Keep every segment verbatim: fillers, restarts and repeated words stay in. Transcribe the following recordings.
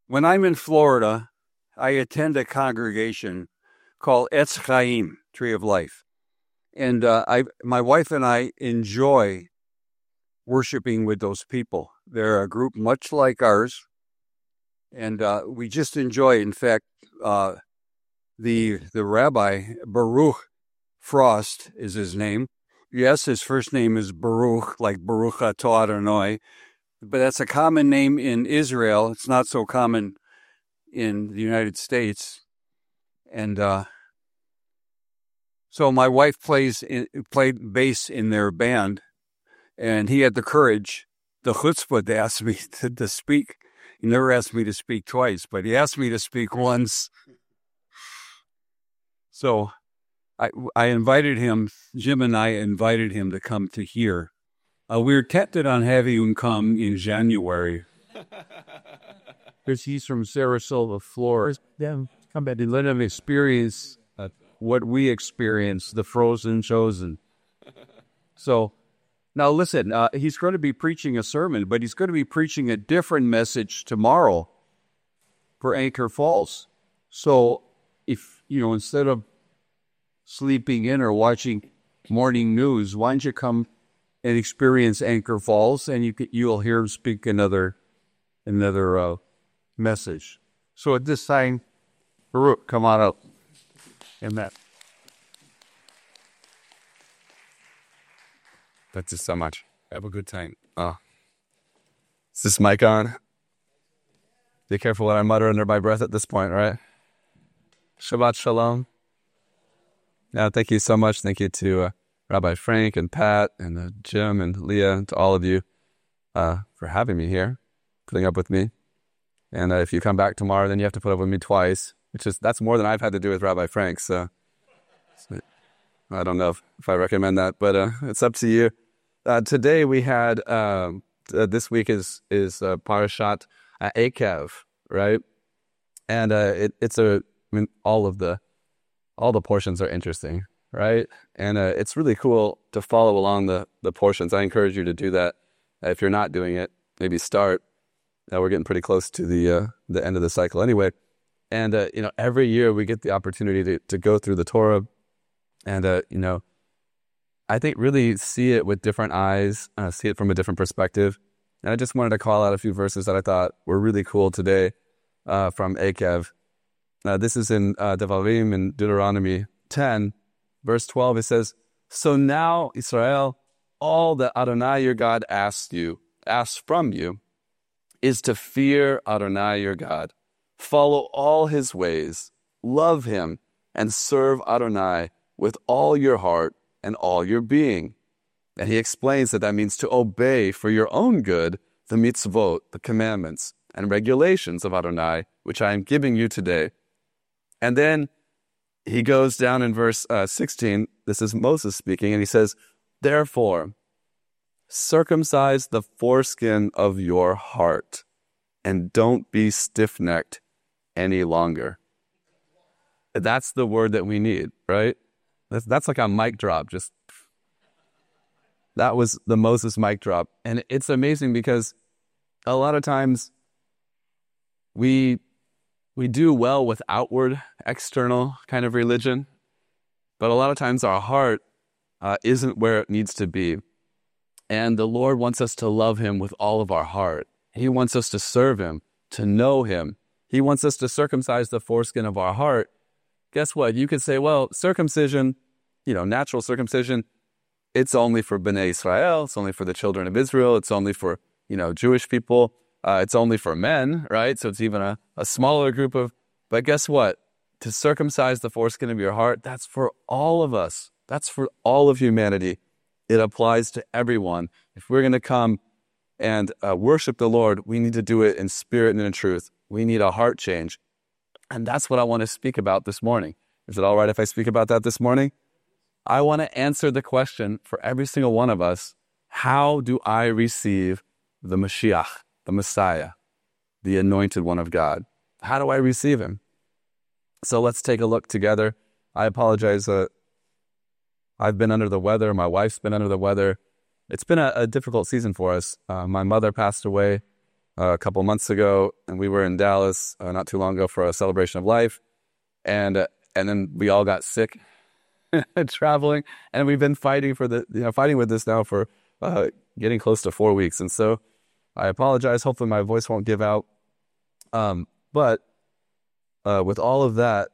When I'm in Florida, I attend a congregation called Etz Chaim, Tree of Life. And uh, I, my wife and I enjoy worshiping with those people. They're a group much like ours, and uh, we just enjoy. In fact, uh, the the rabbi, Baruch Frost is his name. Yes, his first name is Baruch, like Baruch Atah Adonai, but that's a common name in Israel. It's not so common in the United States. And uh, so my wife plays in, played bass in their band, and he had the courage, the chutzpah, to ask me to, to speak. He never asked me to speak twice, but he asked me to speak once. So I, I invited him, Jim and I invited him to come to here. Uh, we were tempted on having him come in January. Because he's from Sarasota, Florida. Yeah, come back and let him experience uh, what we experienced, the frozen chosen. So, now listen, uh, he's going to be preaching a sermon, but he's going to be preaching a different message tomorrow for Anchor Falls. So, if, you know, instead of sleeping in or watching morning news, why don't you come and experience Anchor Falls, and you can, you'll hear him speak another another uh, message. So at this time, Baruch, come on up. Amen. That's just so much. Have a good time. Oh. Is this mic on? Be careful what I mutter under my breath at this point, right? Shabbat Shalom. Now, thank you so much. Thank you to uh, Rabbi Frank and Pat and uh, Jim and Leah, and to all of you uh, for having me here, putting up with me. And uh, if you come back tomorrow, then you have to put up with me twice, which is, that's more than I've had to do with Rabbi Frank. So, so I don't know if, if I recommend that, but uh, it's up to you. Uh, today we had, um, uh, this week is, is uh, Parashat uh, Ekev, right? And uh, it, it's a, I mean, all of the, all the portions are interesting, right? And uh, it's really cool to follow along the, the portions. I encourage you to do that. Uh, if you're not doing it, maybe start. Uh, we're getting pretty close to the uh, the end of the cycle anyway. And, uh, you know, every year we get the opportunity to, to go through the Torah and, uh, you know, I think really see it with different eyes, uh, see it from a different perspective. And I just wanted to call out a few verses that I thought were really cool today uh, from Ekev. Uh, this is in uh, Devarim in Deuteronomy ten, verse twelve. It says, "So now, Israel, all that Adonai your God asks you, asks from you, is to fear Adonai your God, follow all his ways, love him, and serve Adonai with all your heart and all your being." And he explains that that means to obey for your own good the mitzvot, the commandments and regulations of Adonai, which I am giving you today. And then he goes down in verse uh, sixteen, this is Moses speaking, and he says, "Therefore, circumcise the foreskin of your heart, and don't be stiff-necked any longer." That's the word that we need, right? That's, that's like a mic drop. Just that was the Moses mic drop. And it's amazing because a lot of times we we do well with outward, external kind of religion, but a lot of times our heart uh, isn't where it needs to be. And the Lord wants us to love him with all of our heart. He wants us to serve him, to know him. He wants us to circumcise the foreskin of our heart. Guess what? You could say, well, circumcision, you know, natural circumcision, it's only for Bnei Israel. It's only for the children of Israel. It's only for, you know, Jewish people. Uh, it's only for men, right? So it's even a, a smaller group of, but guess what? To circumcise the foreskin of your heart, that's for all of us. That's for all of humanity. It applies to everyone. If we're going to come and uh, worship the Lord, we need to do it in spirit and in truth. We need a heart change. And that's what I want to speak about this morning. Is it all right if I speak about that this morning? I want to answer the question for every single one of us, how do I receive the Mashiach, the Messiah, the anointed one of God? How do I receive him? So let's take a look together. I apologize. Uh, I've been under the weather. My wife's been under the weather. It's been a, a difficult season for us. Uh, my mother passed away uh, a couple months ago, and we were in Dallas uh, not too long ago for a celebration of life, and uh, and then we all got sick traveling, and we've been fighting for the you know fighting with this now for uh, getting close to four weeks, and so I apologize. Hopefully, my voice won't give out. Um, but uh, with all of that,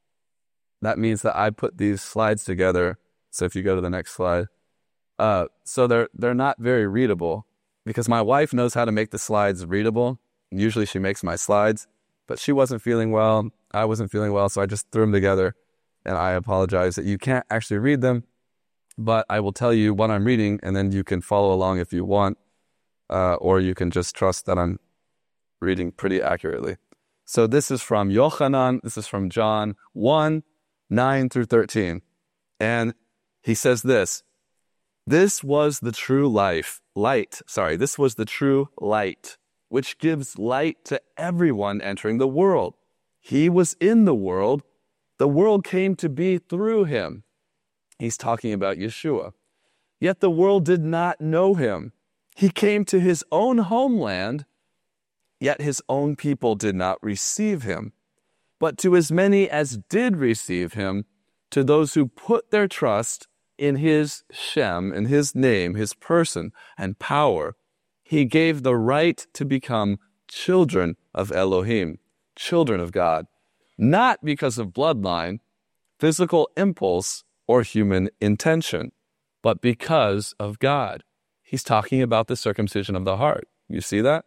that means that I put these slides together. So if you go to the next slide, uh, so they're they're not very readable because my wife knows how to make the slides readable. Usually, she makes my slides, but she wasn't feeling well. I wasn't feeling well, so I just threw them together. And I apologize that you can't actually read them, but I will tell you what I'm reading, and then you can follow along if you want, uh, or you can just trust that I'm reading pretty accurately. So this is from Yochanan, this is from John one, nine through thirteen. And he says this, this was the true life, light, sorry, this was the true light, which gives light to everyone entering the world. He was in the world. The world came to be through him. He's talking about Yeshua. Yet the world did not know him. He came to his own homeland, yet his own people did not receive him. But to as many as did receive him, to those who put their trust in his Shem, in his name, his person and power, he gave the right to become children of Elohim, children of God. Not because of bloodline, physical impulse, or human intention, but because of God. He's talking about the circumcision of the heart. You see that?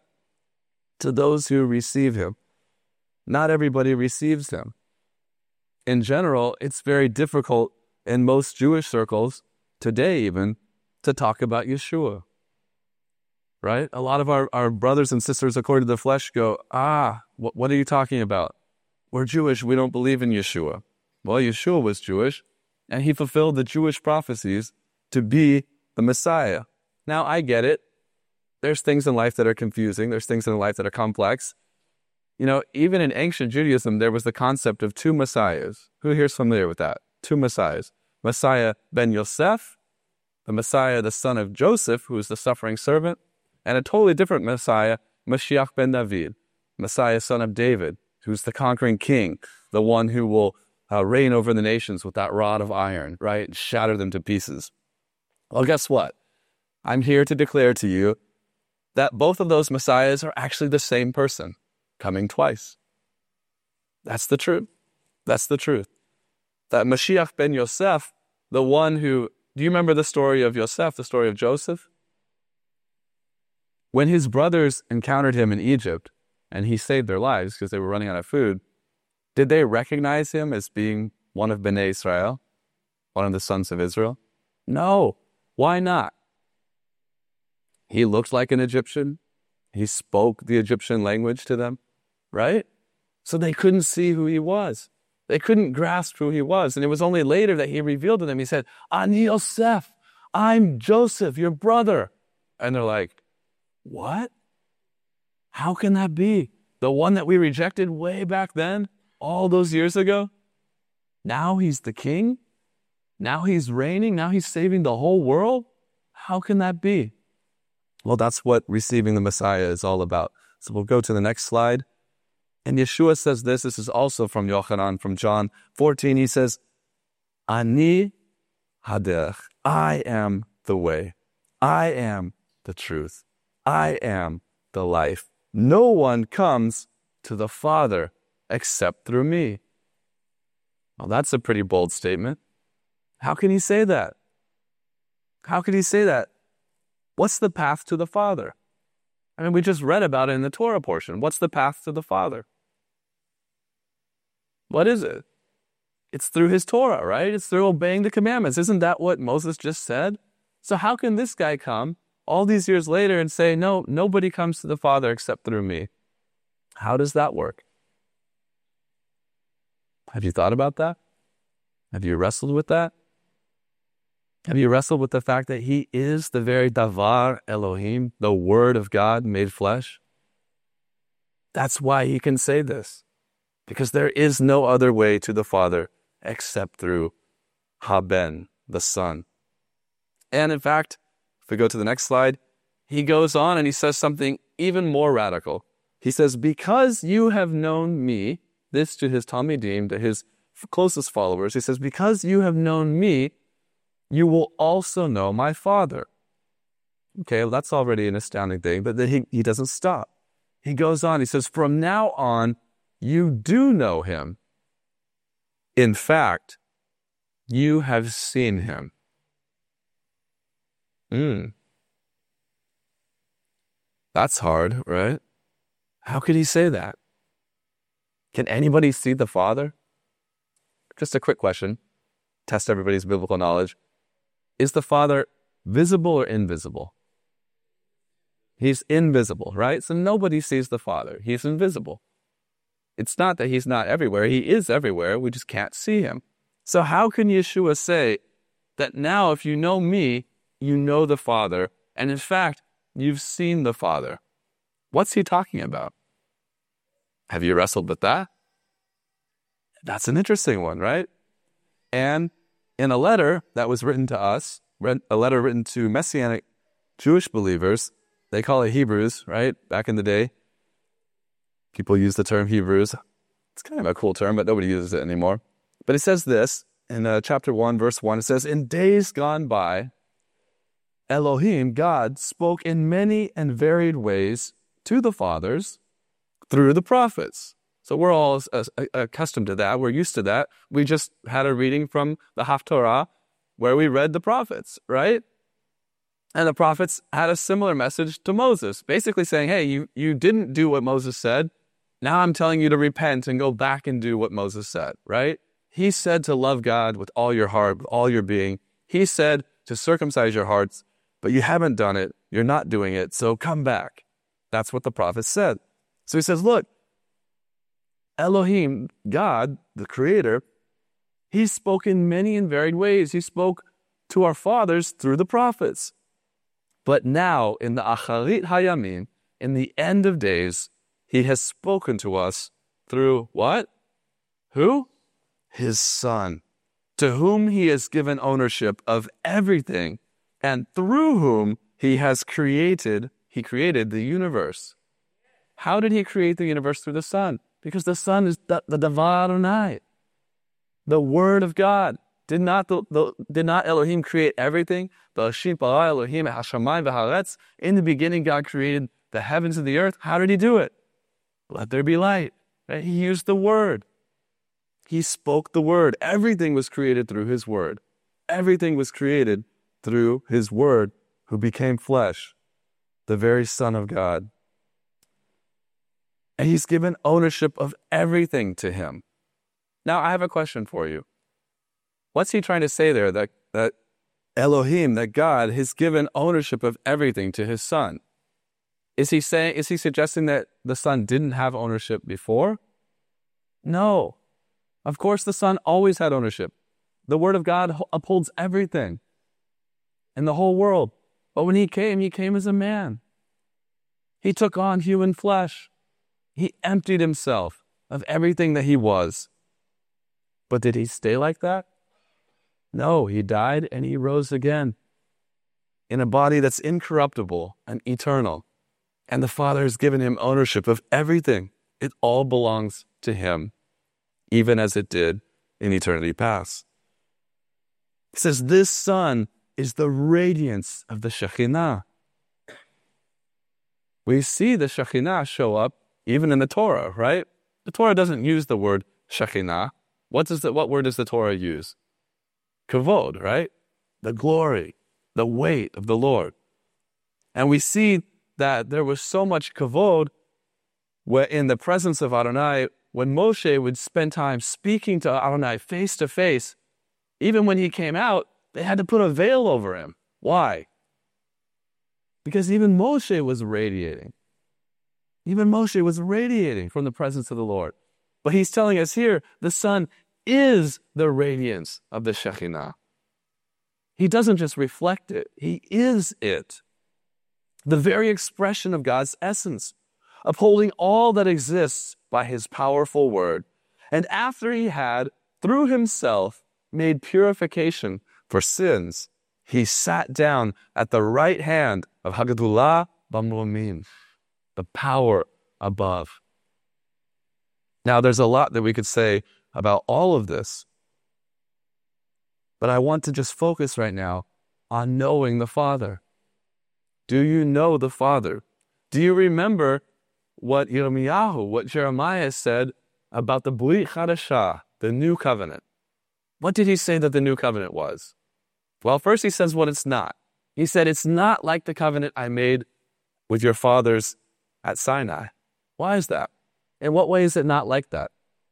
To those who receive him. Not everybody receives him. In general, it's very difficult in most Jewish circles, today even, to talk about Yeshua. Right? A lot of our, our brothers and sisters, according to the flesh, go, ah, what, what are you talking about? We're Jewish, we don't believe in Yeshua. Well, Yeshua was Jewish, and he fulfilled the Jewish prophecies to be the Messiah. Now, I get it. There's things in life that are confusing. There's things in life that are complex. You know, even in ancient Judaism, there was the concept of two Messiahs. Who here's familiar with that? Two Messiahs. Messiah ben Yosef, the Messiah, the son of Joseph, who is the suffering servant, and a totally different Messiah, Mashiach ben David, Messiah, son of David, who's the conquering king, the one who will uh, reign over the nations with that rod of iron, right, and shatter them to pieces. Well, guess what? I'm here to declare to you that both of those messiahs are actually the same person, coming twice. That's the truth. That's the truth. That Mashiach ben Yosef, the one who, do you remember the story of Yosef, the story of Joseph? When his brothers encountered him in Egypt, and he saved their lives because they were running out of food, did they recognize him as being one of Bnei Israel, one of the sons of Israel? No. Why not? He looked like an Egyptian. He spoke the Egyptian language to them, right? So they couldn't see who he was. They couldn't grasp who he was. And it was only later that he revealed to them, he said, Ani Yosef, I'm Joseph, your brother. And they're like, what? How can that be? The one that we rejected way back then, all those years ago? Now he's the king? Now he's reigning? Now he's saving the whole world? How can that be? Well, that's what receiving the Messiah is all about. So we'll go to the next slide. And Yeshua says this. This is also from Yochanan, from John fourteen. He says, Ani haderech. I am the way. I am the truth. I am the life. No one comes to the Father except through me. Well, that's a pretty bold statement. How can he say that? How can he say that? What's the path to the Father? I mean, we just read about it in the Torah portion. What's the path to the Father? What is it? It's through his Torah, right? It's through obeying the commandments. Isn't that what Moses just said? So how can this guy come all these years later and say, no, nobody comes to the Father except through me? How does that work? Have you thought about that? Have you wrestled with that? Have you wrestled with the fact that he is the very Davar Elohim, the Word of God made flesh? That's why he can say this. Because there is no other way to the Father except through Haben, the Son. And in fact, if we go to the next slide, he goes on and he says something even more radical. He says, because you have known me, this to his Talmidim, to his closest followers, he says, because you have known me, you will also know my Father. Okay, well, that's already an astounding thing, but then he, he doesn't stop. He goes on, he says, from now on, you do know him. In fact, you have seen him. Mm. That's hard, right? How could he say that? Can anybody see the Father? Just a quick question. Test everybody's biblical knowledge. Is the Father visible or invisible? He's invisible, right? So nobody sees the Father. He's invisible. It's not that he's not everywhere. He is everywhere. We just can't see him. So how can Yeshua say that now if you know me, you know the Father, and in fact, you've seen the Father? What's he talking about? Have you wrestled with that? That's an interesting one, right? And in a letter that was written to us, a letter written to Messianic Jewish believers, they call it Hebrews, right? Back in the day, people use the term Hebrews. It's kind of a cool term, but nobody uses it anymore. But it says this in uh, chapter one, verse one. It says, in days gone by, Elohim, God, spoke in many and varied ways to the fathers through the prophets. So we're all uh, accustomed to that. We're used to that. We just had a reading from the Haftorah where we read the prophets, right? And the prophets had a similar message to Moses, basically saying, hey, you, you didn't do what Moses said. Now I'm telling you to repent and go back and do what Moses said, right? He said to love God with all your heart, with all your being. He said to circumcise your hearts, but you haven't done it. You're not doing it, so come back. That's what the prophet said. So he says, look, Elohim, God, the Creator, he spoke in many and varied ways. He spoke to our fathers through the prophets. But now, in the Acharit Hayamim, in the end of days, he has spoken to us through what? Who? His Son, to whom he has given ownership of everything, and through whom he has created, he created the universe. How did he create the universe? Through the Son? Because the Son is the, the Davar Adonai, the Word of God. Did not the, the did not Elohim create everything? Bereshit bara Elohim hashamayim v'haaretz. In the beginning, God created the heavens and the earth. How did he do it? Let there be light. Right? He used the Word. He spoke the Word. Everything was created through his Word. Everything was created through his Word, who became flesh, the very Son of God. And he's given ownership of everything to him. Now, I have a question for you. What's he trying to say there? That, that Elohim, that God, has given ownership of everything to his Son. Is he saying, is he suggesting that the Son didn't have ownership before? No. Of course, the Son always had ownership. The Word of God upholds everything in the whole world. But when he came, he came as a man. He took on human flesh. He emptied himself of everything that he was. But did he stay like that? No, he died and he rose again in a body that's incorruptible and eternal. And the Father has given him ownership of everything. It all belongs to him, even as it did in eternity past. He says, this Son is the radiance of the Shekhinah. We see the Shekhinah show up even in the Torah, right? The Torah doesn't use the word Shekhinah. What does the, what word does the Torah use? Kavod, right? The glory, the weight of the Lord. And we see that there was so much kavod where in the presence of Adonai, when Moshe would spend time speaking to Adonai face to face, even when he came out, they had to put a veil over him. Why? Because even Moshe was radiating. Even Moshe was radiating from the presence of the Lord. But he's telling us here, the Son is the radiance of the Shekhinah. He doesn't just reflect it, he is it. The very expression of God's essence, upholding all that exists by his powerful word. And after he had, through himself, made purification for sins, he sat down at the right hand of Hagadulah Bamromim, the power above. Now, there's a lot that we could say about all of this, but I want to just focus right now on knowing the Father. Do you know the Father? Do you remember what Yirmiyahu, what Jeremiah said about the Brit Chadashah, the new covenant? What did he say that the new covenant was? Well, first he says what it's not. He said, it's not like the covenant I made with your fathers at Sinai. Why is that? In what way is it not like that?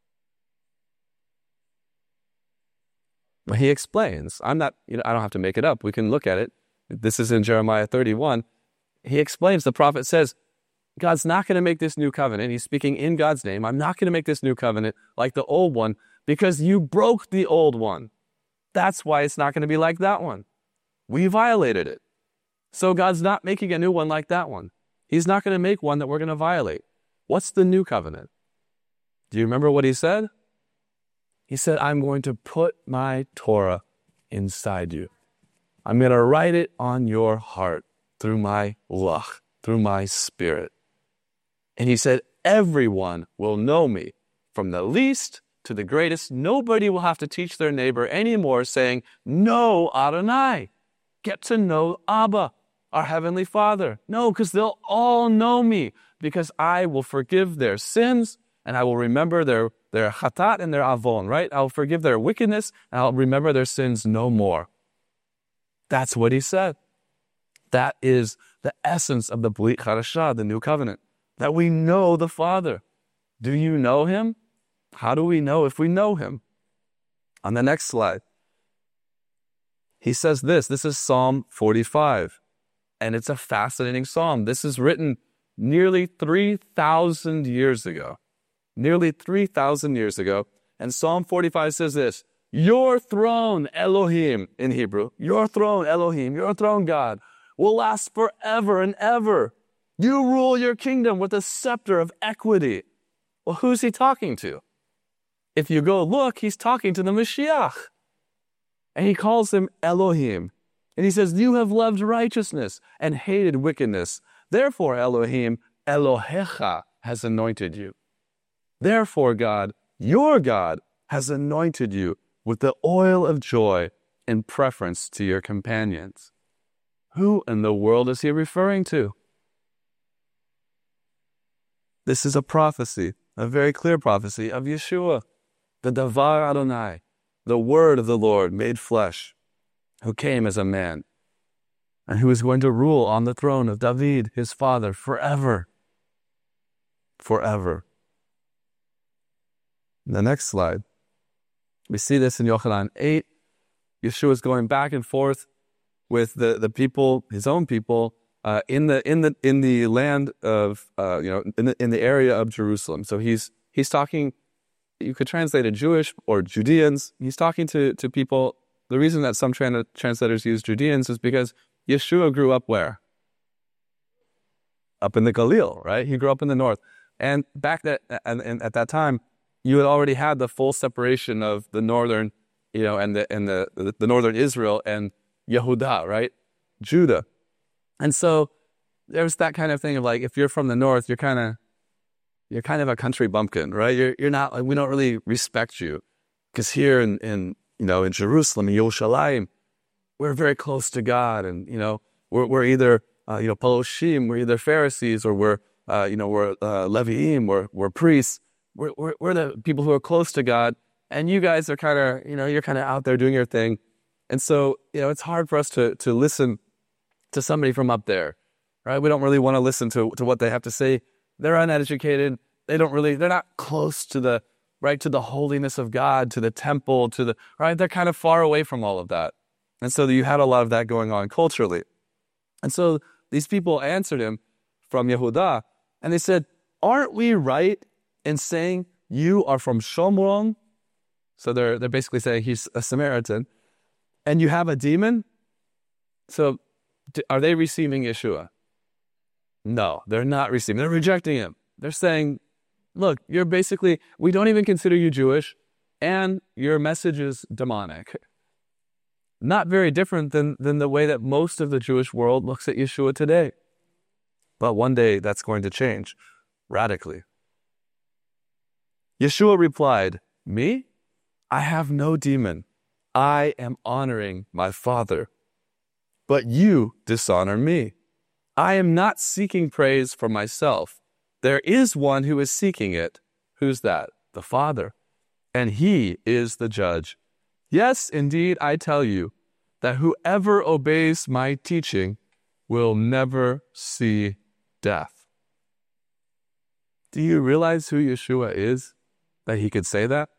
Well, he explains. I'm not, you know, I don't have to make it up. We can look at it. This is in Jeremiah thirty-one. He explains, the prophet says, God's not going to make this new covenant. He's speaking in God's name. I'm not going to make this new covenant like the old one because you broke the old one. That's why it's not going to be like that one. We violated it. So God's not making a new one like that one. He's not going to make one that we're going to violate. What's the new covenant? Do you remember what he said? He said, I'm going to put my Torah inside you. I'm going to write it on your heart through my ruach, through my spirit. And he said, everyone will know me, from the least to the greatest. Nobody will have to teach their neighbor anymore saying, know Adonai. Get to know Abba, our Heavenly Father. No, because they'll all know me, because I will forgive their sins, and I will remember their, their chatat and their avon, right? I'll forgive their wickedness, and I'll remember their sins no more. That's what he said. That is the essence of the Brit Chadashah, the new covenant, that we know the Father. Do you know him? How do we know if we know him? On the next slide, he says this. This is Psalm forty-five, and it's a fascinating psalm. This is written nearly three thousand years ago. Nearly three thousand years ago. And Psalm forty-five says this, your throne, Elohim, in Hebrew, your throne, Elohim, your throne, God, will last forever and ever. You rule your kingdom with a scepter of equity. Well, who's he talking to? If you go look, he's talking to the Mashiach. And he calls him Elohim. And he says, you have loved righteousness and hated wickedness. Therefore, Elohim, Elohecha, has anointed you. Therefore, God, your God, has anointed you with the oil of joy in preference to your companions. Who in the world is he referring to? This is a prophecy, a very clear prophecy of Yeshua, the Davar Adonai, the word of the Lord made flesh, who came as a man, and who is going to rule on the throne of David, his father, forever. Forever. The next slide. We see this in Yochanan eight. Yeshua is going back and forth with the, the people, his own people, uh, in the in the in the land of uh, you know in the in the area of Jerusalem. So he's he's talking. You could translate it Jewish or Judeans. He's talking to to people. The reason that some tran- translators use Judeans is because Yeshua grew up where? Up in the Galil, right? He grew up in the north, and back that and, and at that time, you had already had the full separation of the northern, you know, and the and the the, the northern Israel and Yehudah, right? Judah. And so there's that kind of thing of like, if you're from the north, you're kind of you're kind of a country bumpkin, right? You're you're not like, we don't really respect you, because here in in you know in Jerusalem, in Yerushalayim, we're very close to God, and you know we're we're either uh, you know Paloshim, we're either Pharisees, or we're uh, you know we're uh, Leviim, we're we're priests. We're, we're we're the people who are close to God, and you guys are kind of you know you're kind of out there doing your thing, and so you know it's hard for us to to listen to somebody from up there, right? We don't really want to listen to to what they have to say. They're uneducated. They don't really. They're not close to the right to the holiness of God, to the temple, to the right. They're kind of far away from all of that, and so you had a lot of that going on culturally, and so these people answered him from Yehudah, and they said, "Aren't we right in saying you are from Shomron?" So they're they're basically saying he's a Samaritan, and you have a demon. So are they receiving Yeshua? No, they're not receiving. They're rejecting him. They're saying, look, you're basically, we don't even consider you Jewish, and your message is demonic. Not very different than, than the way that most of the Jewish world looks at Yeshua today. But one day that's going to change radically. Yeshua replied, "Me? I have no demon. I am honoring my Father. But you dishonor me. I am not seeking praise for myself. There is one who is seeking it. Who's that? The Father. And he is the judge. Yes, indeed, I tell you that whoever obeys my teaching will never see death." Do you realize who Yeshua is, that he could say that?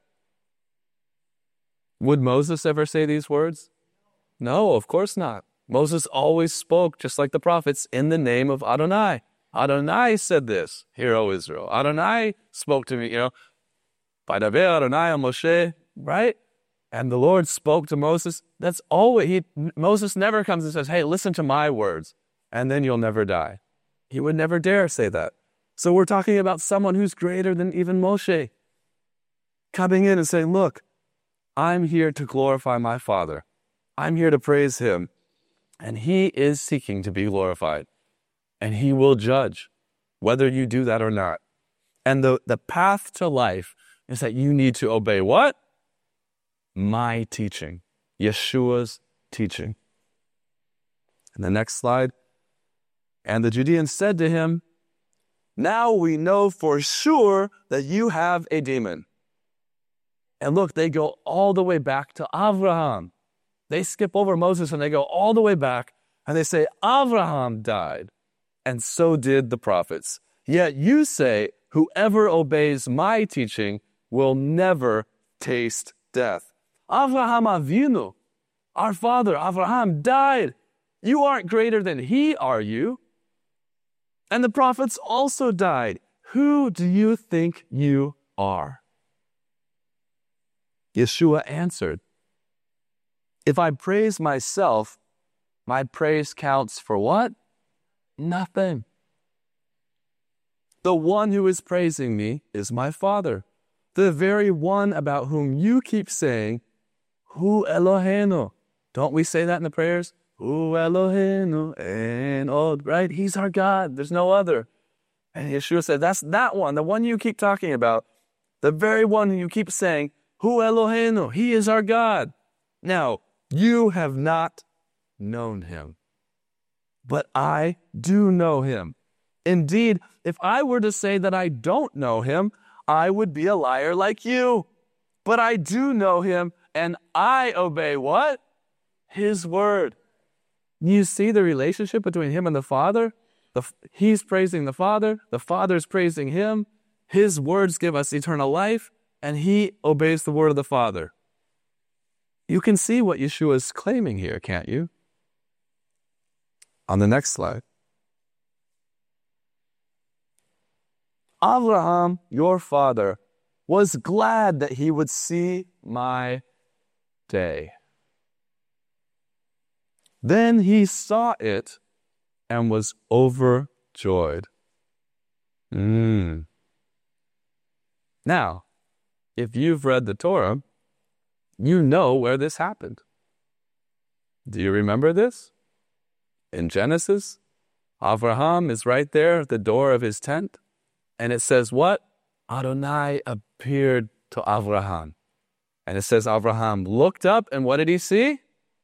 Would Moses ever say these words? No, of course not. Moses always spoke, just like the prophets, in the name of Adonai. Adonai said this, "Hear, O Israel." Adonai spoke to me, you know, Vaydaber Adonai al Moshe, right? And the Lord spoke to Moses. That's always, he, Moses never comes and says, "Hey, listen to my words, and then you'll never die." He would never dare say that. So we're talking about someone who's greater than even Moshe, coming in and saying, "Look, I'm here to glorify my Father. I'm here to praise him. And he is seeking to be glorified. And he will judge whether you do that or not." And the, the path to life is that you need to obey what? My teaching. Yeshua's teaching. And the next slide. And the Judeans said to him, "Now we know for sure that you have a demon." And look, they go all the way back to Abraham. They skip over Moses and they go all the way back and they say, Abraham died, and so did the prophets. Yet you say, whoever obeys my teaching will never taste death. Avraham Avinu, our father Abraham, died. You aren't greater than he, are you? And the prophets also died. Who do you think you are? Yeshua answered, "If I praise myself, my praise counts for what? Nothing. The one who is praising me is my Father, the very one about whom you keep saying, Hu Eloheinu." Don't we say that in the prayers? Hu Eloheinu en od, right? He's our God. There's no other. And Yeshua said, that's that one, the one you keep talking about, the very one you keep saying, Hu Eloheinu, he is our God. Now, you have not known him, but I do know him. Indeed, if I were to say that I don't know him, I would be a liar like you. But I do know him, and I obey what? His word. You see the relationship between him and the Father? The, he's praising the Father, the Father's praising him. His words give us eternal life, and he obeys the word of the Father. You can see what Yeshua is claiming here, can't you? On the next slide. Abraham, your father, was glad that he would see my day. Then he saw it and was overjoyed. Mm. Now, if you've read the Torah, you know where this happened. Do you remember this? In Genesis, Abraham is right there at the door of his tent, and it says what? Adonai appeared to Abraham. And it says Abraham looked up, and what did he see?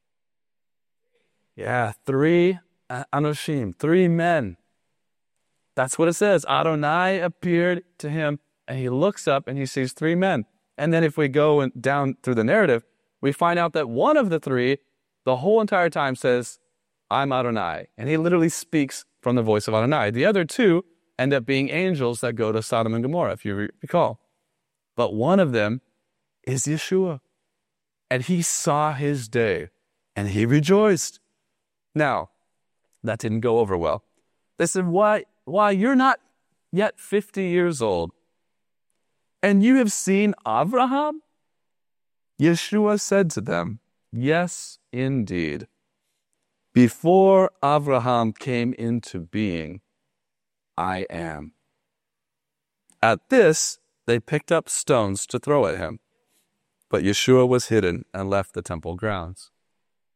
Yeah, three Anoshim, three men. That's what it says. Adonai appeared to him, and he looks up, and he sees three men. And then if we go down through the narrative, we find out that one of the three, the whole entire time says, I'm Adonai. And he literally speaks from the voice of Adonai. The other two end up being angels that go to Sodom and Gomorrah, if you recall. But one of them is Yeshua. And he saw his day, and he rejoiced. Now, that didn't go over well. They said, why, why, you're not yet fifty years old, and you have seen Abraham? Yeshua said to them, yes, indeed. Before Abraham came into being, I am. At this, they picked up stones to throw at him. But Yeshua was hidden and left the temple grounds.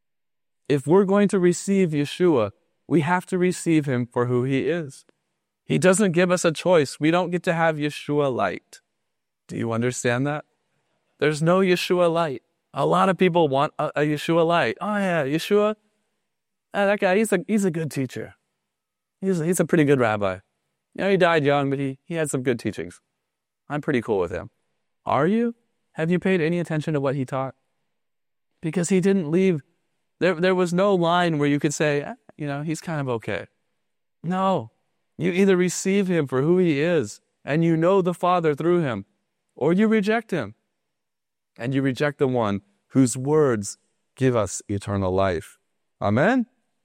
If we're going to receive Yeshua, we have to receive him for who he is. He doesn't give us a choice. We don't get to have Yeshua light. Do you understand that? There's no Yeshua light. A lot of people want a, a Yeshua light. Oh yeah, Yeshua, ah, that guy, he's a, he's a good teacher. He's, he's a pretty good rabbi. You know, he died young, but he, he had some good teachings. I'm pretty cool with him. Are you? Have you paid any attention to what he taught? Because he didn't leave. There, there was no line where you could say, eh, you know, he's kind of okay. No. You either receive him for who he is, and you know the Father through him, or you reject him, and you reject the one whose words give us eternal life. Amen?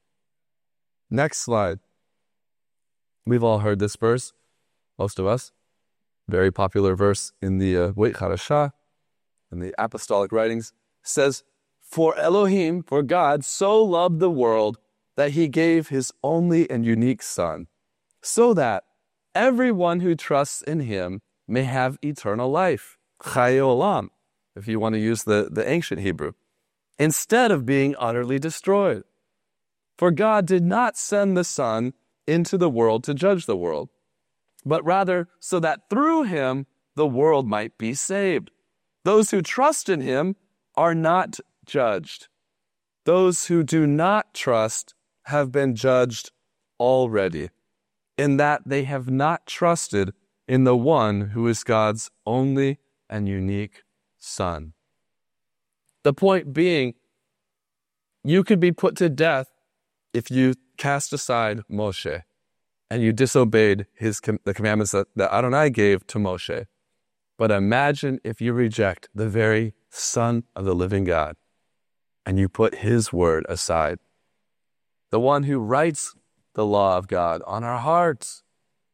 Next slide. We've all heard this verse, most of us. Very popular verse in the uh, Brit Hadashah, in the apostolic writings, says, "For Elohim, for God, so loved the world that he gave his only and unique Son, so that everyone who trusts in him may have eternal life." Chayei Olam, if you want to use the, the ancient Hebrew, instead of being utterly destroyed. For God did not send the Son into the world to judge the world, but rather so that through him the world might be saved. Those who trust in him are not judged. Those who do not trust have been judged already, in that they have not trusted in the one who is God's only and unique Son. The point being, you could be put to death if you cast aside Moshe and you disobeyed his the commandments that, that Adonai gave to Moshe. But imagine if you reject the very Son of the living God and you put his word aside, the one who writes the law of God on our hearts.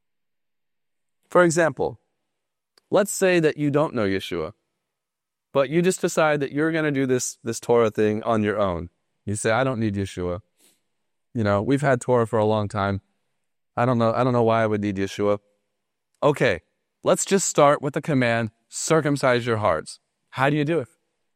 For example, let's say that you don't know Yeshua, but you just decide that you're going to do this, this Torah thing on your own. You say, I don't need Yeshua. You know, we've had Torah for a long time. I don't know, I don't know why I would need Yeshua. Okay, let's just start with the command, circumcise your hearts. How do you do it?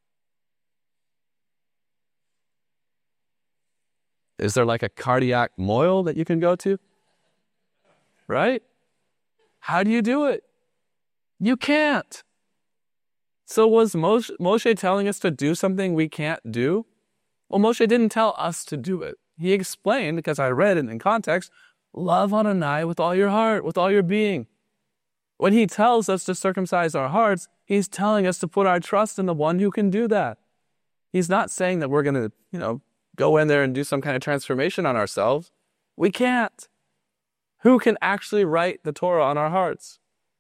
Is there like a cardiac moil that you can go to? Right? How do you do it? You can't. So was Moshe, Moshe telling us to do something we can't do? Well, Moshe didn't tell us to do it. He explained, because I read it in context, love Adonai with all your heart, with all your being. When he tells us to circumcise our hearts, he's telling us to put our trust in the one who can do that. He's not saying that we're going to, you know, go in there and do some kind of transformation on ourselves. We can't. Who can actually write the Torah on our hearts?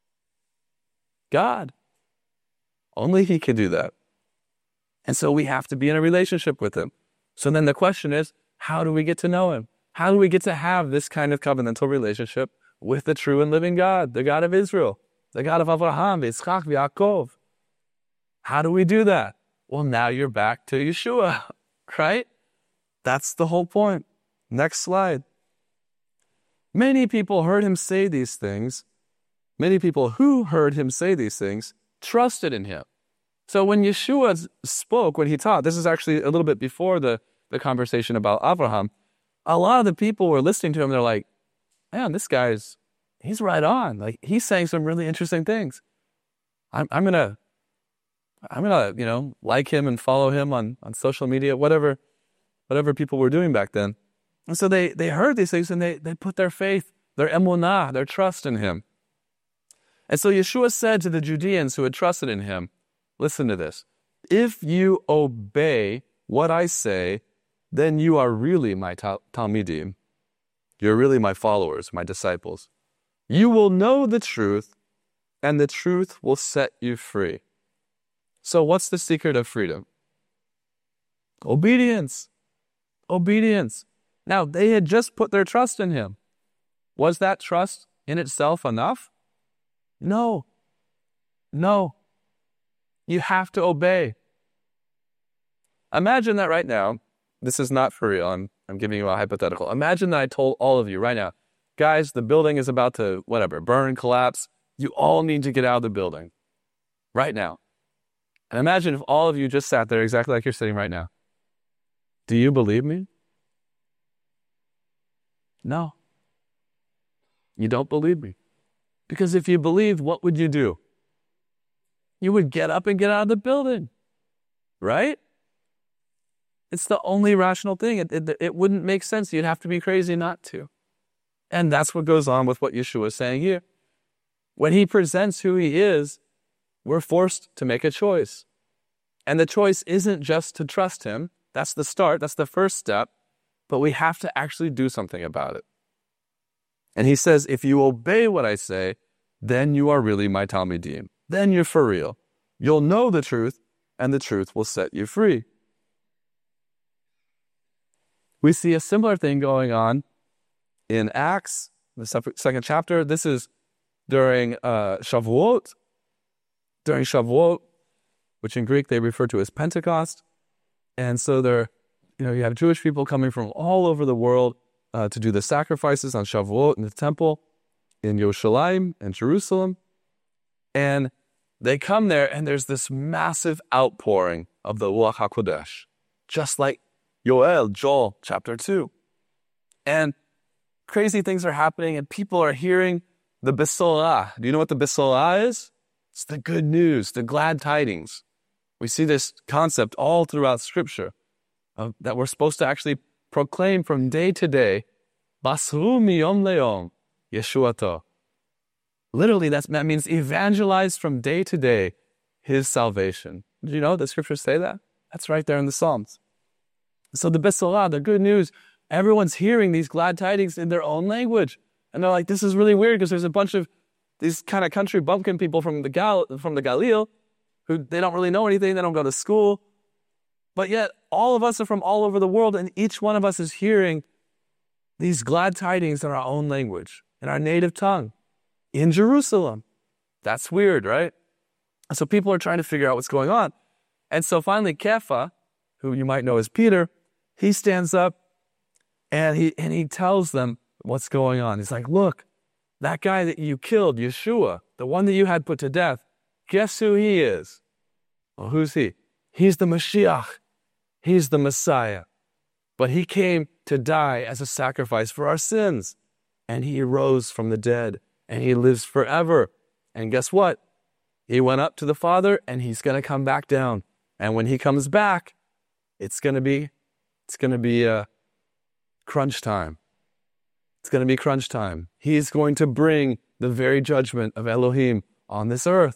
God. Only he can do that. And so we have to be in a relationship with him. So then the question is, how do we get to know him? How do we get to have this kind of covenantal relationship with the true and living God, the God of Israel, the God of Abraham, Yitzchak, Yaakov? How do we do that? Well, now you're back to Yeshua, right? That's the whole point. Next slide. Many people heard him say these things. Many people who heard him say these things trusted in him. So when Yeshua spoke, when he taught, this is actually a little bit before the, the conversation about Abraham, a lot of the people were listening to him. They're like, man, this guy's, he's right on. Like, he's saying some really interesting things. I'm, I'm going to, I'm going to, you know, like him and follow him on, on social media, whatever, whatever people were doing back then. And so they, they heard these things and they, they put their faith, their emunah, their trust in him. And so Yeshua said to the Judeans who had trusted in him, listen to this. If you obey what I say, then you are really my tal- talmidim. You're really my followers, my disciples. You will know the truth, and the truth will set you free. So what's the secret of freedom? Obedience. Obedience. Now, they had just put their trust in him. Was that trust in itself enough? No. No. You have to obey. Imagine that right now. This is not for real. I'm, I'm giving you a hypothetical. Imagine that I told all of you right now, guys, the building is about to, whatever, burn, collapse. You all need to get out of the building right now. And imagine if all of you just sat there exactly like you're sitting right now. Do you believe me? No. You don't believe me. Because if you believed, what would you do? You would get up and get out of the building, right? It's the only rational thing. It, it, it wouldn't make sense. You'd have to be crazy not to. And that's what goes on with what Yeshua is saying here. When he presents who he is, we're forced to make a choice. And the choice isn't just to trust him. That's the start. That's the first step. But we have to actually do something about it. And he says, if you obey what I say, then you are really my Talmidim. Then you're for real. You'll know the truth, and the truth will set you free. We see a similar thing going on in Acts, the second chapter. This is during uh, Shavuot. During Shavuot, which in Greek they refer to as Pentecost. And so there, you know, you have Jewish people coming from all over the world uh, to do the sacrifices on Shavuot in the temple in Yerushalayim and Jerusalem. And they come there and there's this massive outpouring of the Ruach HaKodesh, just like Yoel, Joel, chapter two. And crazy things are happening and people are hearing the Besorah. Do you know what the Besorah is? It's the good news, the glad tidings. We see this concept all throughout Scripture uh, that we're supposed to actually proclaim from day to day, Basru miyom le'yom, Yeshuato. Literally, that's, that means evangelize from day to day his salvation. Did you know the Scriptures say that? That's right there in the Psalms. So the Besorah, the good news, everyone's hearing these glad tidings in their own language. And they're like, this is really weird because there's a bunch of these kind of country bumpkin people from the Gal from the Galil who they don't really know anything, they don't go to school. But yet all of us are from all over the world and each one of us is hearing these glad tidings in our own language, in our native tongue, in Jerusalem. That's weird, right? And so people are trying to figure out what's going on. And so finally Kepha, who you might know as Peter, he stands up and he and he tells them what's going on. He's like, look, that guy that you killed, Yeshua, the one that you had put to death, guess who he is? Well, who's he? He's the Mashiach. He's the Messiah. But he came to die as a sacrifice for our sins. And he arose from the dead. And he lives forever. And guess what? He went up to the Father and he's going to come back down. And when he comes back, it's going to be, it's going to be a crunch time. It's going to be crunch time. He's going to bring the very judgment of Elohim on this earth.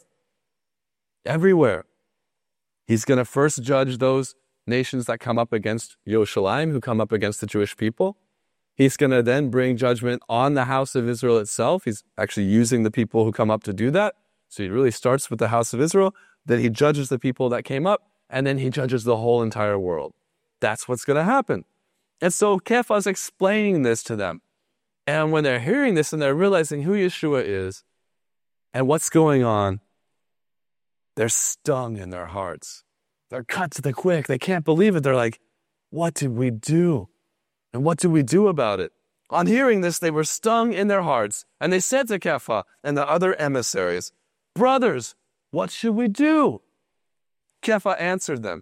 Everywhere. He's going to first judge those nations that come up against Yerushalayim, who come up against the Jewish people. He's going to then bring judgment on the house of Israel itself. He's actually using the people who come up to do that. So he really starts with the house of Israel. Then he judges the people that came up. And then he judges the whole entire world. That's what's going to happen. And so Kepha is explaining this to them. And when they're hearing this and they're realizing who Yeshua is and what's going on, they're stung in their hearts. They're cut to the quick. They can't believe it. They're like, what did we do? And what did we do about it? On hearing this, they were stung in their hearts. And they said to Kepha and the other emissaries, brothers, what should we do? Kepha answered them,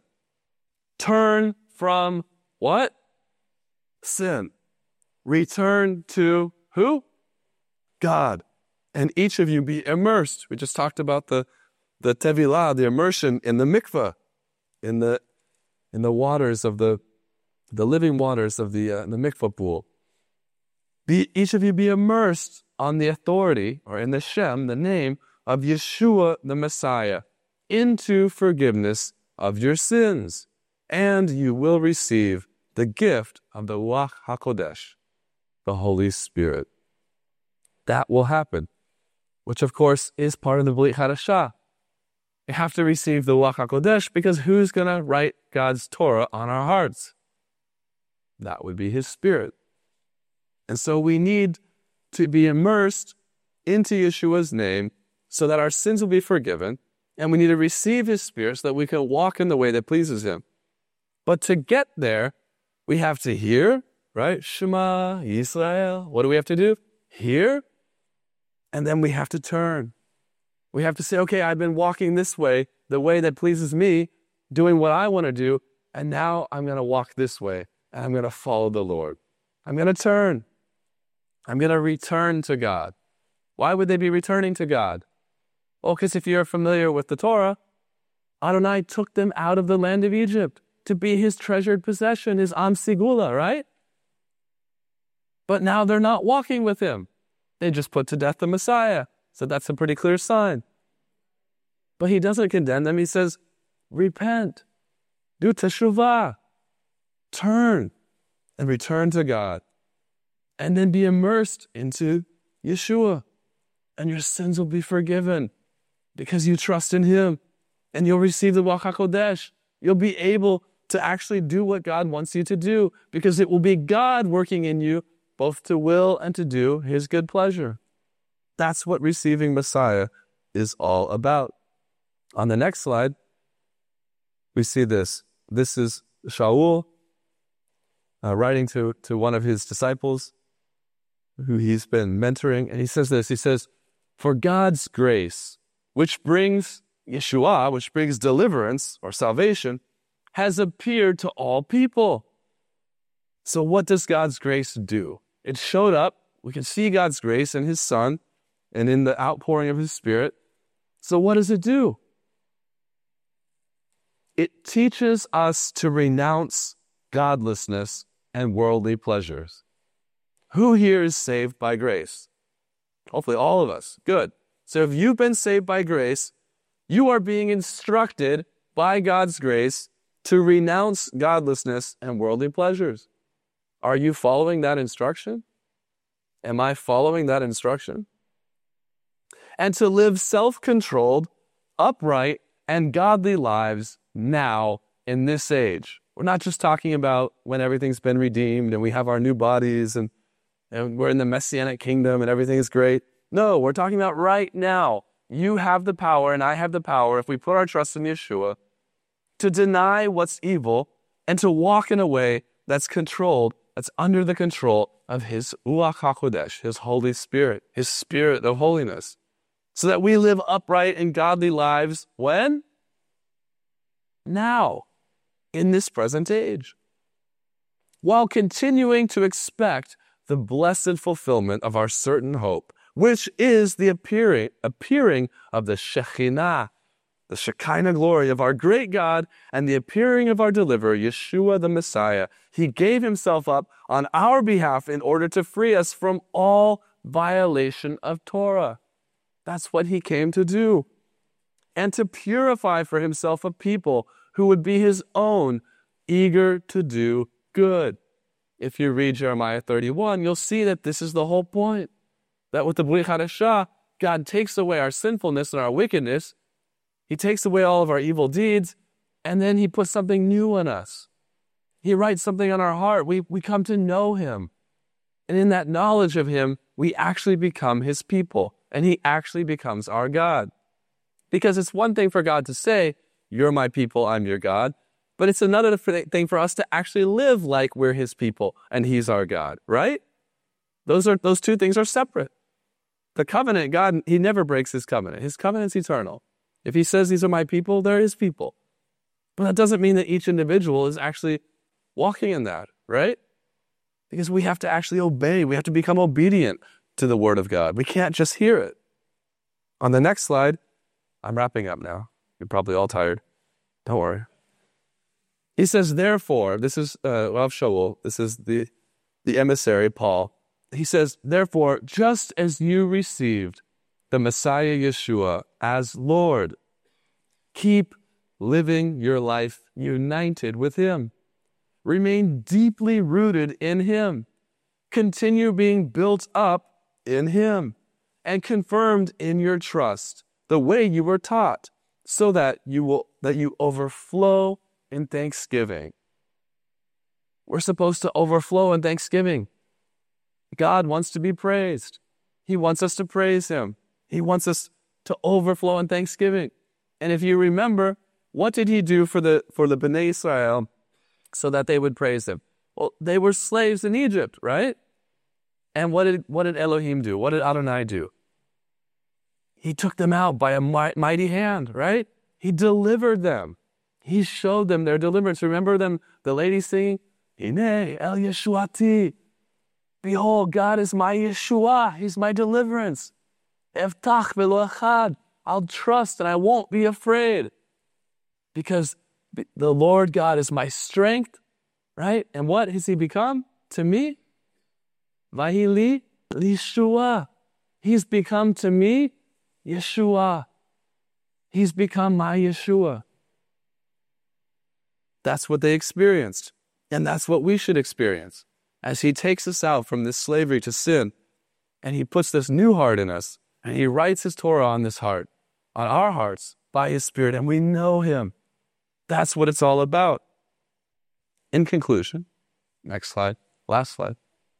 turn from what? Sin. Return to who? God. And each of you be immersed. We just talked about the, the tevilah, the immersion in the mikveh, in the, in the waters of the, the living waters of the, uh, the mikveh pool. Be, each of you be immersed on the authority, or in the Shem, the name of Yeshua the Messiah, into forgiveness of your sins, and you will receive the gift of the Ruach HaKodesh, the Holy Spirit. That will happen, which of course is part of the Brit Hadashah. You have to receive the Ruach HaKodesh because who's going to write God's Torah on our hearts? That would be His Spirit. And so we need to be immersed into Yeshua's name so that our sins will be forgiven, and we need to receive His Spirit so that we can walk in the way that pleases Him. But to get there, we have to hear, right? Shema Yisrael. What do we have to do? Hear. And then we have to turn. We have to say, okay, I've been walking this way, the way that pleases me, doing what I want to do, And now I'm going to walk this way, and I'm going to follow the Lord. I'm going to turn. I'm going to return to God. Why would they be returning to God? Well, because if you're familiar with the Torah, Adonai took them out of the land of Egypt to be his treasured possession, his Am Sigula, right? But now they're not walking with him. They just put to death the Messiah. So that's a pretty clear sign. But he doesn't condemn them. He says, repent, do teshuvah, turn and return to God, and then be immersed into Yeshua, and your sins will be forgiven because you trust in him, and you'll receive the Ruach HaKodesh. You'll be able to actually do what God wants you to do because it will be God working in you both to will and to do his good pleasure. That's what receiving Messiah is all about. On the next slide, we see this. This is Shaul uh, writing to, to one of his disciples who he's been mentoring. And he says this, he says, for God's grace, which brings Yeshua, which brings deliverance or salvation, has appeared to all people. So what does God's grace do? It showed up. We can see God's grace in his Son and in the outpouring of his Spirit. So what does it do? It teaches us to renounce godlessness and worldly pleasures. Who here is saved by grace? Hopefully all of us. Good. So if you've been saved by grace, you are being instructed by God's grace to renounce godlessness and worldly pleasures. Are you following that instruction? Am I following that instruction? And to live self-controlled, upright, and godly lives now in this age. We're not just talking about when everything's been redeemed and we have our new bodies and, and we're in the Messianic kingdom and everything is great. No, we're talking about right now. You have the power and I have the power, if we put our trust in Yeshua, to deny what's evil and to walk in a way that's controlled, that's under the control of his Ruach HaKodesh, his Holy Spirit, his Spirit of holiness, so that we live upright and godly lives when? Now, in this present age, while continuing to expect the blessed fulfillment of our certain hope, which is the appearing, appearing of the Shekhinah, the Shekinah glory of our great God, and the appearing of our deliverer, Yeshua the Messiah. He gave himself up on our behalf in order to free us from all violation of Torah. That's what he came to do. And to purify for himself a people who would be his own, eager to do good. If you read Jeremiah thirty-one, you'll see that this is the whole point. That with the Brit Hadashah, God takes away our sinfulness and our wickedness. He takes away all of our evil deeds, and then he puts something new in us. He writes something on our heart. We, we come to know him. And in that knowledge of him, we actually become his people, and he actually becomes our God. Because it's one thing for God to say, you're my people, I'm your God. But it's another thing for us to actually live like we're his people and he's our God, right? Those are those two things are separate. The covenant, God, he never breaks his covenant. His covenant's eternal. If he says these are my people, they're his people. But that doesn't mean that each individual is actually walking in that, right? Because we have to actually obey. We have to become obedient to the word of God. We can't just hear it. On the next slide, I'm wrapping up now. You're probably all tired. Don't worry. He says, therefore, this is uh, Rav Shaul, this is the, the emissary, Paul. He says, therefore, just as you received the Messiah Yeshua as Lord, keep living your life united with him. Remain deeply rooted in him. Continue being built up in him and confirmed in your trust, the way you were taught, so that you will that you overflow in thanksgiving. We're supposed to overflow in thanksgiving. God wants to be praised. He wants us to praise him. He wants us to overflow in thanksgiving. And if you remember, what did he do for the for the Bnei Israel so that they would praise him? Well, they were slaves in Egypt, right? And what did what did Elohim do? What did Adonai do? He took them out by a mighty hand, right? He delivered them. He showed them their deliverance. Remember them, the lady singing, Hine el Yeshuati. Behold, God is my Yeshua. He's my deliverance. Eftach velo echad. I'll trust and I won't be afraid. Because the Lord God is my strength, right? And what has He become to me? Vahili Yeshua. He's become to me Yeshua. He's become my Yeshua. That's what they experienced. And that's what we should experience. As He takes us out from this slavery to sin, and He puts this new heart in us, and He writes His Torah on this heart, on our hearts, by His Spirit, and we know Him. That's what it's all about. In conclusion, next slide, last slide.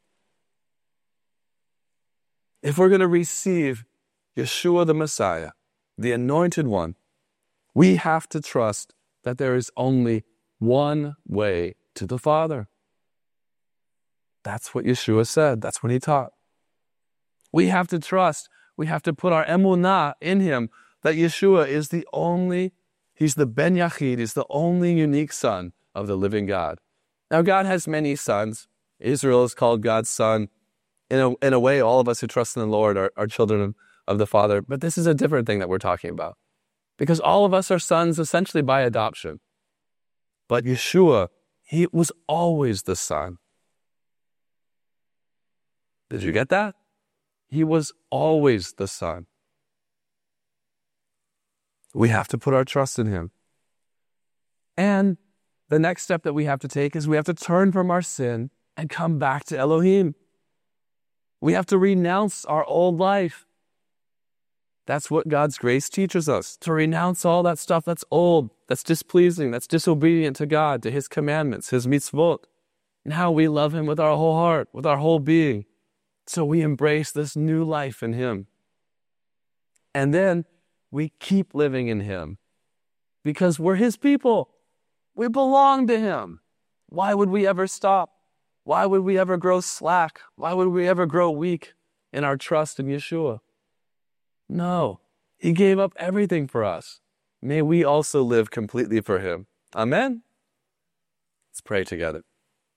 If we're going to receive Yeshua the Messiah, the Anointed One, we have to trust that there is only one way to the Father. That's what Yeshua said. That's what He taught. We have to trust. We have to put our emunah in Him that Yeshua is the only, He's the Ben Yachid, He's the only unique Son of the living God. Now, God has many sons. Israel is called God's son. In a, in a way, all of us who trust in the Lord are, are children of, of the Father. But this is a different thing that we're talking about. Because all of us are sons essentially by adoption. But Yeshua, He was always the Son. Did you get that? He was always the Son. We have to put our trust in Him. And the next step that we have to take is we have to turn from our sin and come back to Elohim. We have to renounce our old life. That's what God's grace teaches us, to renounce all that stuff that's old, that's displeasing, that's disobedient to God, to His commandments, His mitzvot, and how we love Him with our whole heart, with our whole being. So we embrace this new life in Him. And then we keep living in Him because we're His people. We belong to Him. Why would we ever stop? Why would we ever grow slack? Why would we ever grow weak in our trust in Yeshua? No, He gave up everything for us. May we also live completely for Him. Amen? Let's pray together.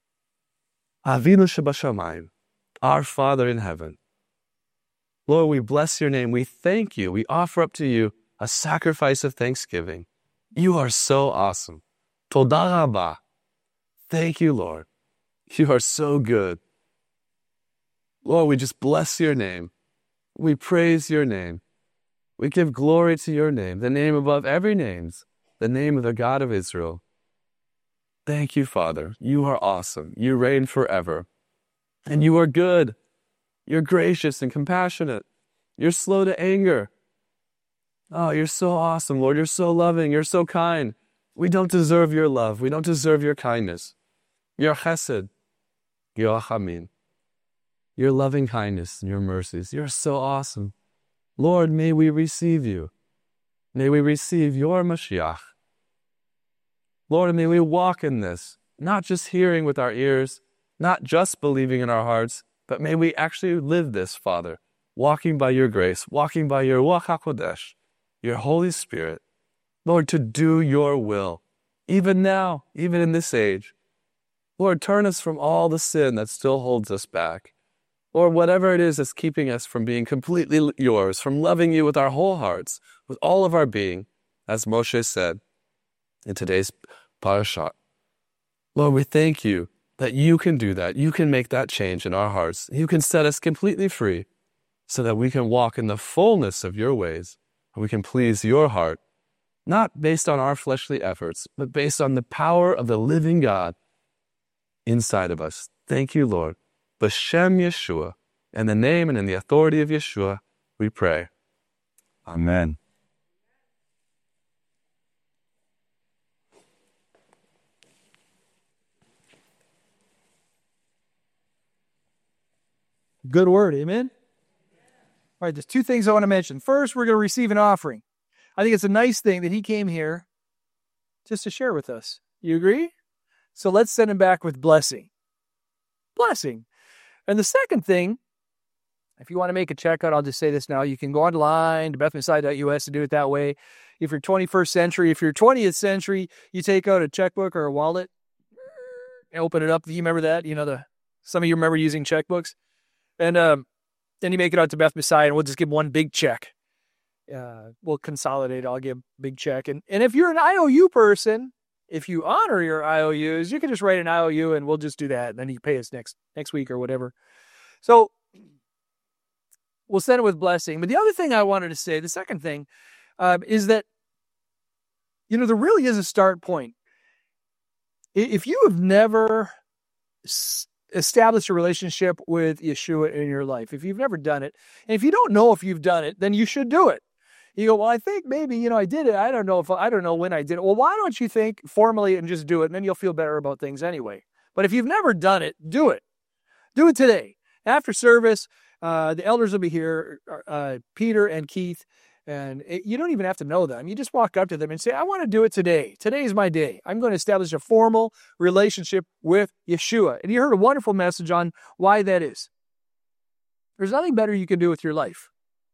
Avinu Shebashamayim, our Father in heaven. Lord, we bless Your name. We thank You. We offer up to You a sacrifice of thanksgiving. You are so awesome. Toda Rabah. Thank You, Lord. You are so good. Lord, we just bless Your name. We praise Your name. We give glory to Your name, the name above every name, the name of the God of Israel. Thank You, Father. You are awesome. You reign forever. And You are good. You're gracious and compassionate. You're slow to anger. Oh, You're so awesome, Lord. You're so loving. You're so kind. We don't deserve Your love. We don't deserve Your kindness. Your chesed, Your rachamim, Your loving kindness and Your mercies. You're so awesome. Lord, may we receive You. May we receive Your Mashiach. Lord, may we walk in this, not just hearing with our ears, not just believing in our hearts, but may we actually live this, Father, walking by Your grace, walking by Your Ruach HaKodesh, Your Holy Spirit. Lord, to do Your will, even now, even in this age. Lord, turn us from all the sin that still holds us back. Lord, whatever it is that's keeping us from being completely Yours, from loving You with our whole hearts, with all of our being, as Moshe said in today's parashat. Lord, we thank You that You can do that. You can make that change in our hearts. You can set us completely free so that we can walk in the fullness of Your ways, and we can please Your heart, not based on our fleshly efforts, but based on the power of the living God inside of us. Thank You, Lord. B'Shem Yeshua, in the name and in the authority of Yeshua, we pray. Amen. Good word, amen? All right, there's two things I want to mention. First, we're going to receive an offering. I think it's a nice thing that he came here just to share with us. You agree? So let's send him back with blessing. Blessing. And the second thing, if you want to make a checkout, I'll just say this now. You can go online to beth messiah dot u s and do it that way. If you're twenty-first century, if you're twentieth century, you take out a checkbook or a wallet and open it up. Do you remember that? You know, the some of you remember using checkbooks. And um, then you make it out to Beth Messiah, and we'll just give one big check. Uh, we'll consolidate. I'll give a big check. And, and if you're an I O U person, if you honor your I O Us, you can just write an I O U, and we'll just do that. And then you pay us next next week or whatever. So we'll send it with blessing. But the other thing I wanted to say, the second thing, uh, is that, you know, there really is a start point. If you have never established a relationship with Yeshua in your life, if you've never done it, and if you don't know if you've done it, then you should do it. You go, well, I think maybe, you know, I did it. I don't know if I don't know when I did it. Well, why don't you think formally and just do it, and then you'll feel better about things anyway. But if you've never done it, do it. Do it today. After service, uh, the elders will be here, uh, Peter and Keith, and it, you don't even have to know them. You just walk up to them and say, I want to do it today. Today is my day. I'm going to establish a formal relationship with Yeshua. And you heard a wonderful message on why that is. There's nothing better you can do with your life.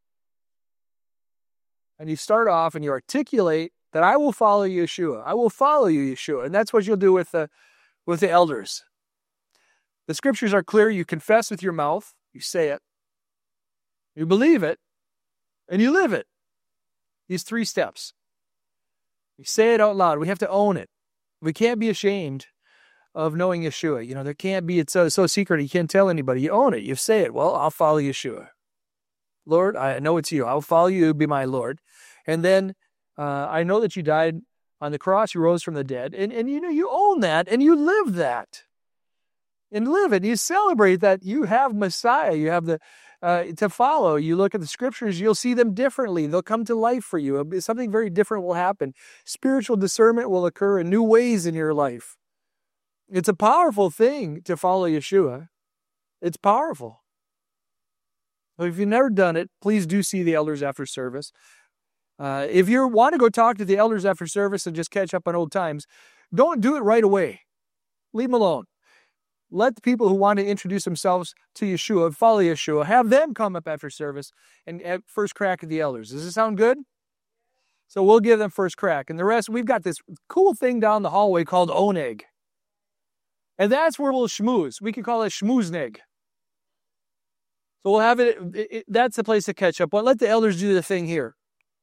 And you start off and you articulate that I will follow Yeshua. I will follow you, Yeshua. And that's what you'll do with the, with the elders. The scriptures are clear. You confess with your mouth. You say it. You believe it. And you live it. These three steps. We say it out loud. We have to own it. We can't be ashamed of knowing Yeshua. You know, there can't be, it's so, so secret you can't tell anybody. You own it. You say it. Well, I'll follow Yeshua. Lord, I know it's you. I'll follow you, be my Lord. And then uh, I know that you died on the cross. You rose from the dead. And, and you know, you own that and you live that. And live it. You celebrate that you have Messiah. You have the Uh, to follow. You look at the scriptures, you'll see them differently. They'll come to life for you. Something very different will happen. Spiritual discernment will occur in new ways in your life. It's a powerful thing to follow Yeshua. It's powerful. So if you've never done it, please do see the elders after service. Uh, if you want to go talk to the elders after service and just catch up on old times, don't do it right away. Leave them alone. Let the people who want to introduce themselves to Yeshua, follow Yeshua, have them come up after service and have first crack at the elders. Does this sound good? So we'll give them first crack. And the rest, we've got this cool thing down the hallway called Oneg. And that's where we'll schmooze. We could call it schmoozneg. So we'll have it, it, it, that's the place to catch up. But let the elders do the thing here.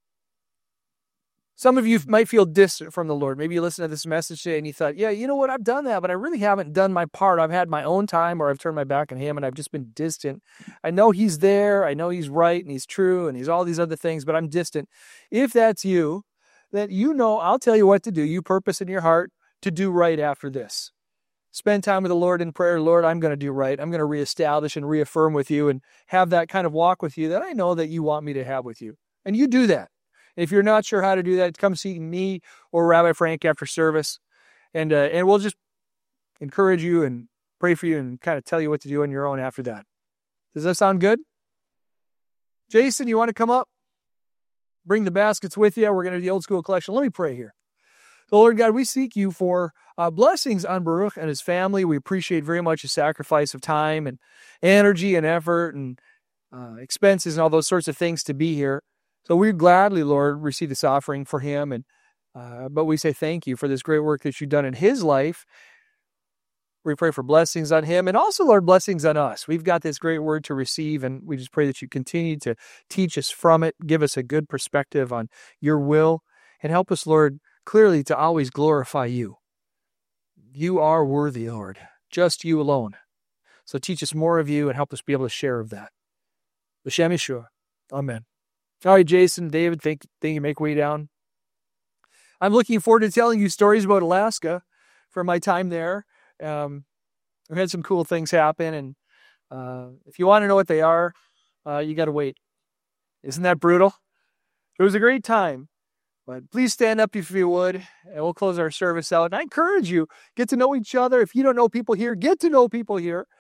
Some of you might feel distant from the Lord. Maybe you listened to this message today and you thought, yeah, you know what, I've done that, but I really haven't done my part. I've had my own time, or I've turned my back on him and I've just been distant. I know he's there. I know he's right and he's true and he's all these other things, but I'm distant. If that's you, then you know I'll tell you what to do. You purpose in your heart to do right after this. Spend time with the Lord in prayer. Lord, I'm going to do right. I'm going to reestablish and reaffirm with you and have that kind of walk with you that I know that you want me to have with you. And you do that. If you're not sure how to do that, come see me or Rabbi Frank after service, and uh, and we'll just encourage you and pray for you and kind of tell you what to do on your own after that. Does that sound good? Jason, you want to come up? Bring the baskets with you. We're going to do the old school collection. Let me pray here. So, Lord God, we seek you for uh, blessings on Baruch and his family. We appreciate very much his sacrifice of time and energy and effort and uh, expenses and all those sorts of things to be here. So we gladly, Lord, receive this offering for him. And uh, but we say thank you for this great work that you've done in his life. We pray for blessings on him and also, Lord, blessings on us. We've got this great word to receive, and we just pray that you continue to teach us from it, give us a good perspective on your will, and help us, Lord, clearly to always glorify you. You are worthy, Lord, just you alone. So teach us more of you and help us be able to share of that. B'Shem Yeshua. Amen. All right, Jason, David, thank, thank you. Make way down. I'm looking forward to telling you stories about Alaska from my time there. Um, we had some cool things happen, and uh, if you want to know what they are, uh, you got to wait. Isn't that brutal? It was a great time, but please stand up if you would, and we'll close our service out. And I encourage you, get to know each other. If you don't know people here, get to know people here.